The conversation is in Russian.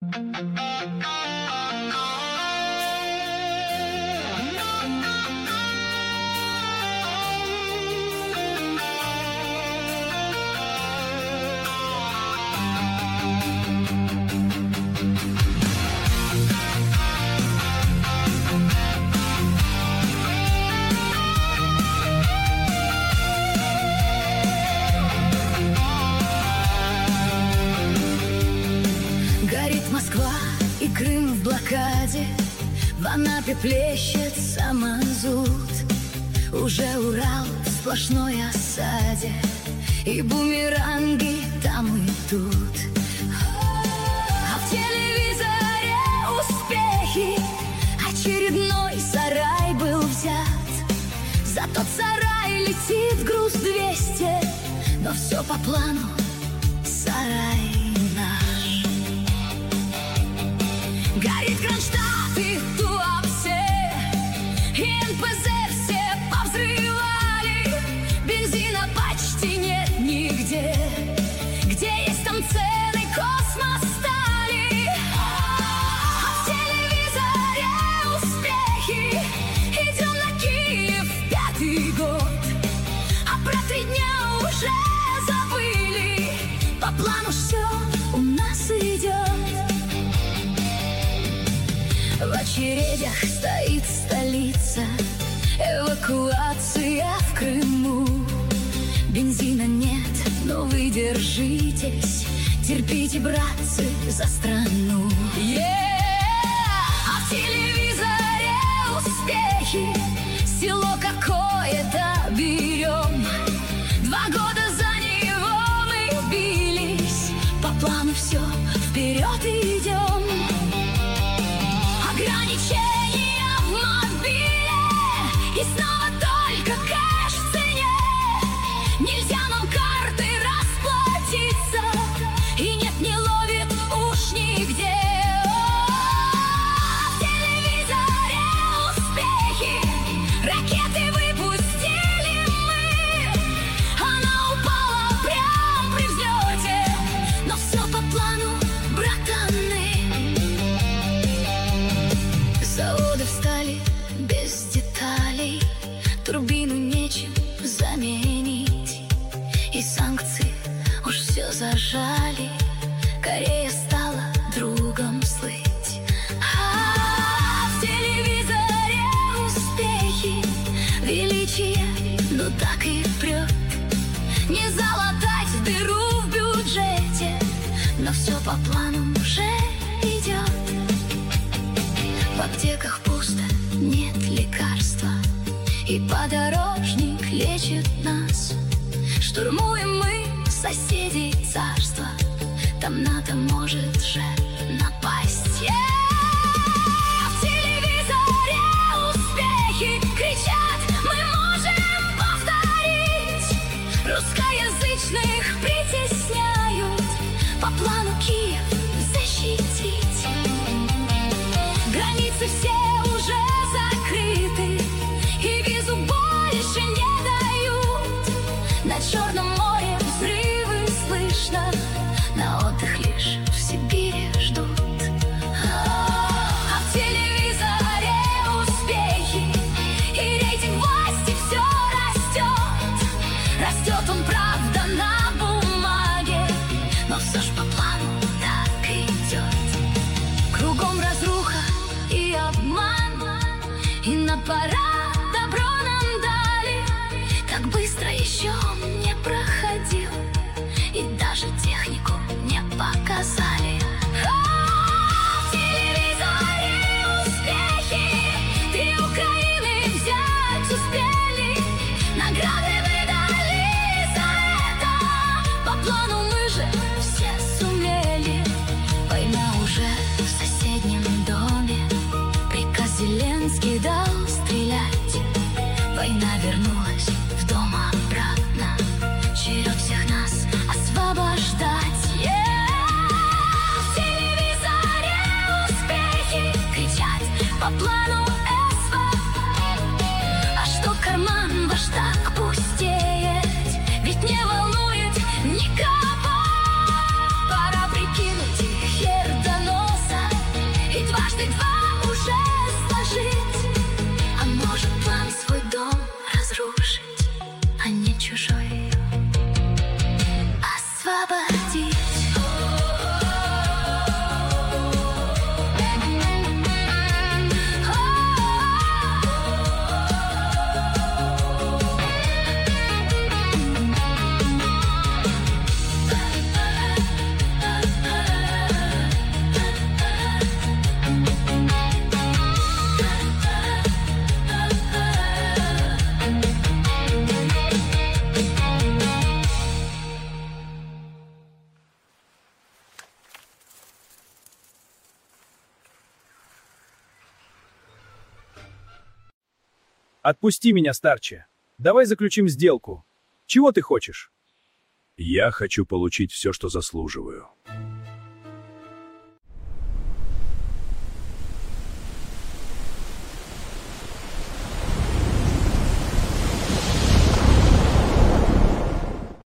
В Анапе плещется мазут, уже Урал в сплошной осаде, и бумеранги там и тут. А в телевизоре успехи, очередной сарай был взят. За тот сарай летит груз 200, но все по плану, сарай наш. Горит Кронштадт и Туапсе, и НПЗ все повзрывали. Бензина почти нет нигде, где есть там цены космостали. А в телевизоре успехи, идем на Киев 5-й год. А про 3 дня уже забыли, по плану все у нас идет. В очередях стоит столица, эвакуация в Крыму. Бензина нет, но вы держитесь, терпите, братцы, за страну. А в телевизоре успехи, село какое-то берем. 2 года за него мы бились, по плану все, вперед идем. Ограничения в мобиле, и снова только кэш в цене. Нельзя нам карты расплатиться, и нет, не ловит уж нигде. В телевизоре успехи, ракеты выпустили мы. Она упала прямо при взлете, но все по плану, братаны. Заводы встали без деталей, турбину нечем заменить, и санкции уж все зажали. Корея стала другом слыть. А в телевизоре успехи, величие, ну так и прет. Не залатать дыру в бюджете, но все по плану уже идет. В аптеках пусто, нет лекарства, и подорожник лечит нас. Штурмуем мы соседей царства, там НАТО может же напасть. В телевизоре успехи кричат, мы можем повторить. Русскоязычных притесняют, по плану Киев защитить. Границы все уже закрыты, и визу больше не дают. На Черном море взрывы слышно, на отдых лишь в Сибири ждут. А в телевизоре успехи, и рейтинг власти все растет. Растет он, правда, на бумаге, но все ж по плану так идет. Кругом разруха и обман, и на парад добро нам дали. Так быстро еще не проходил, и даже технику не показали. В телевизоре успехи, 3 Украины взять успели. Награды выдали за это, по плану мы же все сумели. Война уже в соседнем доме, приказ Зеленский дал стрелять. Война вернулась в дом обратно, черед всех нас освобождать. В телевизоре успехи кричат, по плану СВ. А что карман ваш так пустеет, ведь не волнует никого. Пора прикинуть, хер донос Отпусти меня, старче. Давай заключим сделку. Чего ты хочешь? Я хочу получить все, что заслуживаю.